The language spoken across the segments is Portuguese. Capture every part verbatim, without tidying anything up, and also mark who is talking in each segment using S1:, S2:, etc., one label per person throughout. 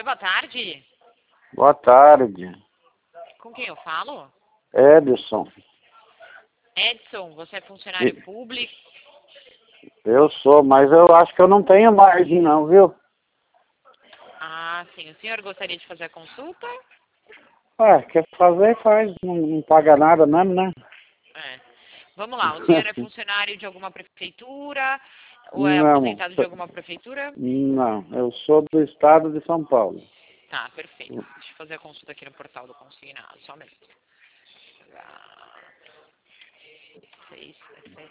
S1: boa tarde.
S2: Boa tarde.
S1: Com quem eu falo?
S2: Edson.
S1: Edson, você é funcionário
S2: E-
S1: público?
S2: Eu sou, mas eu acho que eu não tenho margem não, viu?
S1: Ah, sim. O senhor gostaria de fazer a consulta?
S2: Ah, quer fazer, faz. Não, não paga nada mesmo, né?
S1: É. Vamos lá, o senhor é funcionário de alguma prefeitura? Ou é
S2: Não,
S1: aposentado de alguma prefeitura?
S2: não. Eu sou do estado de São Paulo.
S1: Tá, perfeito. Deixa eu fazer a consulta aqui no portal do consignado, só um minuto. Ah, seis, sete.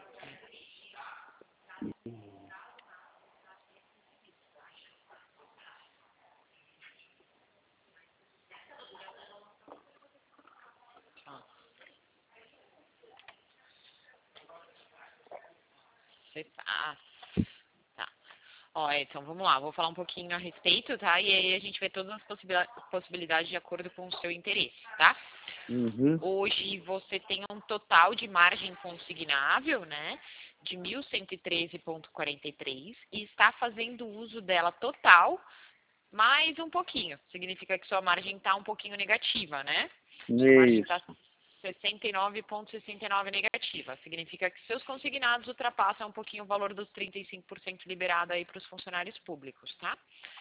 S1: Você tá. Tá. Ó, Edson, vamos lá. Vou falar um pouquinho a respeito, tá? E aí a gente vê todas as possibilidades possibilidades de acordo com o seu interesse, tá?
S2: Uhum.
S1: Hoje você tem um total de margem consignável, né? De mil cento e treze vírgula quarenta e três e está fazendo uso dela total mais um pouquinho. Significa que sua margem está um pouquinho negativa, né? Sua margem está
S2: Isso.
S1: sessenta e nove vírgula sessenta e nove negativa. Significa que seus consignados ultrapassam um pouquinho o valor dos trinta e cinco por cento liberado aí para os funcionários públicos, tá?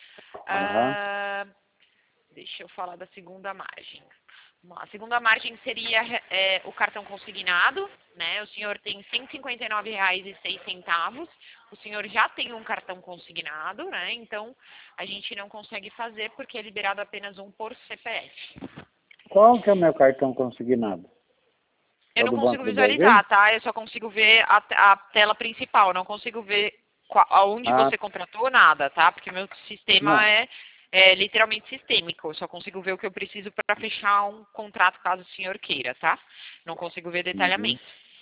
S2: Aham.
S1: Ah, deixa eu falar da segunda margem. Vamos lá. A segunda margem seria é, o cartão consignado, né? O senhor tem cento e cinquenta e nove reais e seis centavos. O senhor já tem um cartão consignado, né? Então a gente não consegue fazer porque é liberado apenas um por C P F.
S2: Qual que é o meu cartão consignado? É
S1: Eu
S2: o
S1: não
S2: do Banco
S1: consigo
S2: do Brasil?
S1: visualizar, tá? Eu só consigo ver a, a tela principal. Não consigo ver qual, aonde
S2: Ah,
S1: você contratou nada, tá? Porque meu sistema
S2: não.
S1: é, é literalmente sistêmico. Eu só consigo ver o que eu preciso para fechar um contrato caso o senhor queira, tá? Não consigo ver
S2: Uhum.
S1: detalhamento.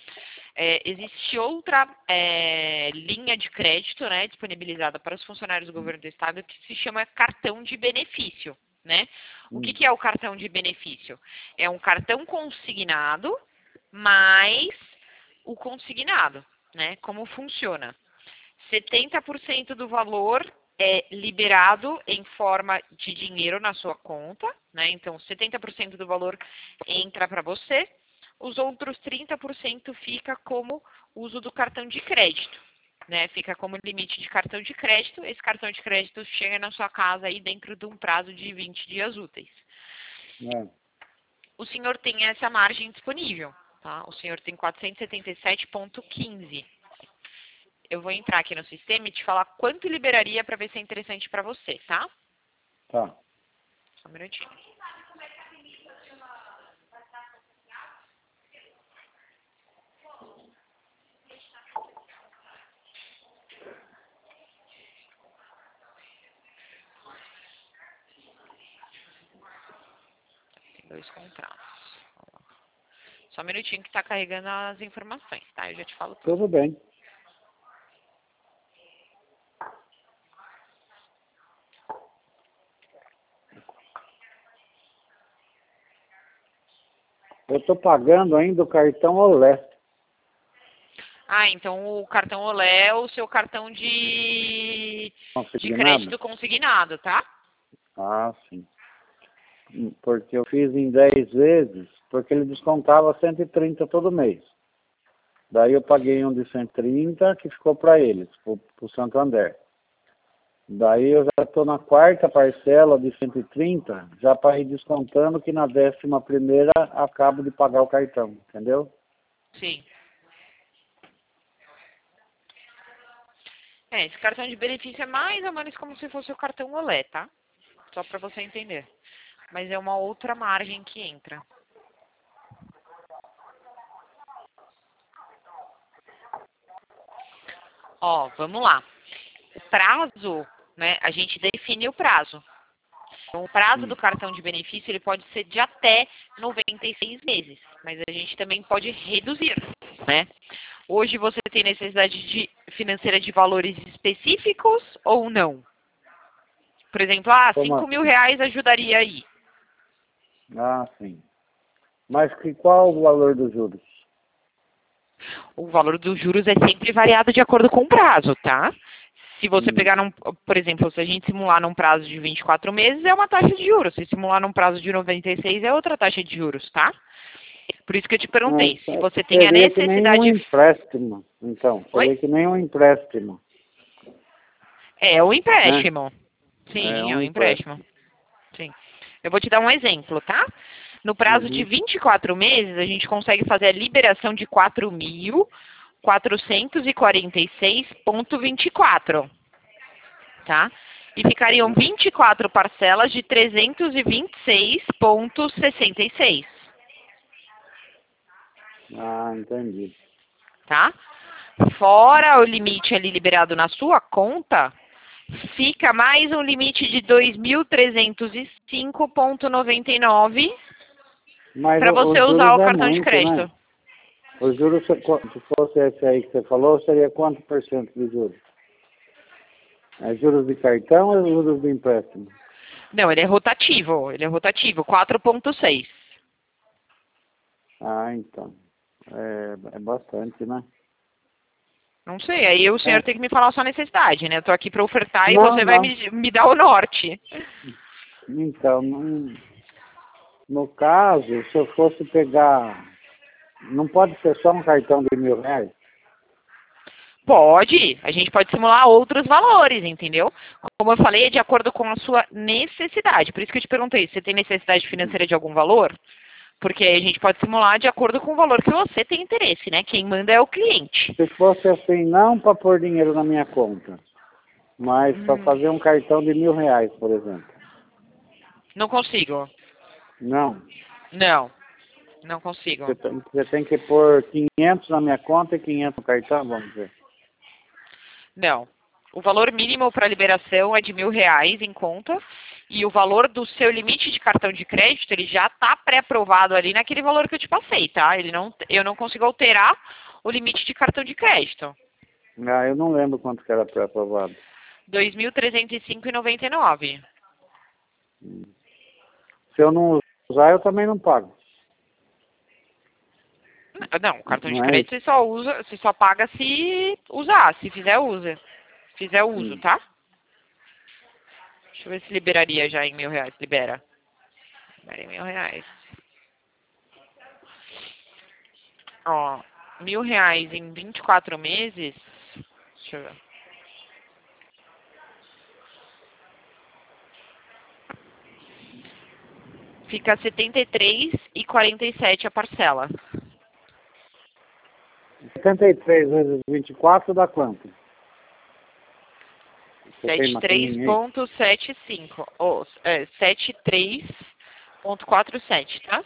S1: É, existe outra é, linha de crédito, né, disponibilizada para os funcionários do governo do estado que se chama cartão de benefício, né? O que,
S2: Hum.
S1: que é o cartão de benefício? É um cartão consignado mais o consignado, né? Como funciona? setenta por cento do valor é liberado em forma de dinheiro na sua conta, né? Então, setenta por cento do valor entra para você, os outros trinta por cento fica como uso do cartão de crédito, né? Fica como limite de cartão de crédito. Esse cartão de crédito chega na sua casa aí dentro de um prazo de vinte dias úteis.
S2: É.
S1: O senhor tem essa margem disponível, tá? O senhor tem quatrocentos e setenta e sete vírgula quinze. Eu vou entrar aqui no sistema e te falar quanto liberaria para ver se é interessante para você, tá?
S2: Tá.
S1: Só um minutinho. Tem dois contratos. Só um minutinho que está carregando as informações, tá? Eu já te falo tudo.
S2: Tudo bem. Eu tô pagando ainda o cartão Olé.
S1: Ah, então o cartão Olé é o seu cartão de, de
S2: Consignado?
S1: crédito consignado, tá?
S2: Ah, sim. Porque eu fiz em dez vezes, porque ele descontava cento e trinta todo mês. Daí eu paguei um de cento e trinta que ficou para eles, para o Santander. Daí eu já estou na quarta parcela de cento e trinta, já para ir descontando que na décima primeira acabo de pagar o cartão, entendeu?
S1: Sim. É, esse cartão de benefício é mais ou menos como se fosse o cartão Olé, tá? Só para você entender. Mas é uma outra margem que entra. Ó, vamos lá. O prazo, né? A gente define o prazo. Então, o prazo
S2: Hum.
S1: do cartão de benefício ele pode ser de até noventa e seis meses, mas a gente também pode reduzir, né? Hoje você tem necessidade de financeira de valores específicos ou não? Por exemplo, ah,
S2: Como
S1: cinco mil
S2: assim?
S1: reais ajudaria aí.
S2: Ah, sim. Mas que, qual o valor dos juros?
S1: O valor dos juros é sempre variado de acordo com o prazo, tá? Se você
S2: Hum.
S1: pegar, num, por exemplo, se a gente simular num prazo de vinte e quatro meses, é uma taxa de juros. Se simular num prazo de noventa e seis, é outra taxa de juros, tá? Por isso que eu te perguntei,
S2: Mas,
S1: se
S2: é,
S1: você tem a
S2: seria que nem um
S1: necessidade...
S2: empréstimo, então. Seria
S1: Oi?
S2: que nem um empréstimo,
S1: É o
S2: né?
S1: empréstimo.
S2: É
S1: Sim, é
S2: um
S1: o empréstimo.
S2: empréstimo.
S1: Sim. Eu vou te dar um exemplo, tá? No prazo de
S2: Uhum.
S1: vinte e quatro meses, a gente consegue fazer a liberação de quatro mil quatrocentos e quarenta e seis vírgula vinte e quatro, tá? E ficariam vinte e quatro parcelas de trezentos e vinte e seis vírgula sessenta e seis,
S2: Ah, entendi.
S1: tá? Fora o limite ali liberado na sua conta, fica mais um limite de dois mil trezentos e cinco vírgula noventa e nove
S2: Mas
S1: para
S2: o-
S1: você
S2: os
S1: usar
S2: juros
S1: o
S2: é
S1: cartão de
S2: muito,
S1: crédito.
S2: né? Os juros, se qu- se fosse esse aí que você falou, seria quanto por cento de juros? É juros de cartão ou juros de empréstimo?
S1: Não, ele é rotativo, ele é rotativo, quatro vírgula seis.
S2: Ah, então. É, é bastante, né?
S1: Não sei, aí o senhor
S2: É.
S1: tem que me falar a sua necessidade, né? Eu tô aqui para ofertar e
S2: Não,
S1: você vai
S2: não.
S1: me, me dar o norte.
S2: Então, não- no caso, se eu fosse pegar... Não pode ser só um cartão de mil reais?
S1: Pode, a gente pode simular outros valores, entendeu? Como eu falei, é de acordo com a sua necessidade. Por isso que eu te perguntei, você tem necessidade financeira de algum valor? Porque aí a gente pode simular de acordo com o valor que você tem interesse, né? Quem manda é o cliente.
S2: Se fosse assim, não para pôr dinheiro na minha conta, mas para
S1: Hum,
S2: fazer um cartão de mil reais, por exemplo.
S1: não consigo.
S2: Não.
S1: Não, não
S2: Você
S1: consigo.
S2: tem, você tem que pôr quinhentos na minha conta e quinhentos no cartão, vamos dizer.
S1: Não. O valor mínimo para liberação é de mil reais em conta e o valor do seu limite de cartão de crédito ele já está pré-aprovado ali naquele valor que eu te passei, tá? Ele não, eu não consigo alterar o limite de cartão de crédito.
S2: Ah, eu não lembro quanto que era pré-aprovado.
S1: dois mil trezentos e cinco vírgula noventa e nove.
S2: Se eu não usar, eu também não pago.
S1: Não, o cartão de
S2: Não é
S1: crédito
S2: isso?
S1: você só usa, você só paga se usar, se fizer uso. Se fizer uso,
S2: Hum.
S1: tá? Deixa eu ver se liberaria já em mil reais. Libera. Libera em mil reais. Ó, mil reais em vinte e quatro meses. Deixa eu ver. Fica setenta e três e quarenta e sete a parcela.
S2: setenta e três vezes vinte e quatro dá quanto? Você tem
S1: setenta e três
S2: maquininha aí?
S1: vírgula setenta e cinco. Ou, é, setenta e três vírgula quarenta e sete, tá?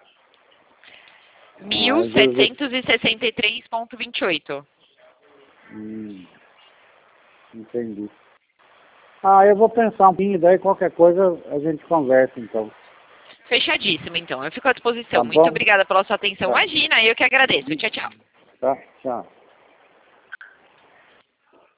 S2: Ah,
S1: mil
S2: juros
S1: setecentos e sessenta e três vírgula vinte e oito.
S2: Hum, entendi. Ah, eu vou pensar um pouquinho, daí qualquer coisa a gente conversa, então.
S1: Fechadíssimo, então. Eu fico à disposição.
S2: Tá
S1: Muito
S2: bom?
S1: obrigada pela sua atenção.
S2: Tá.
S1: Imagina, eu que agradeço. Tchau, tchau.
S2: Tá, tchau.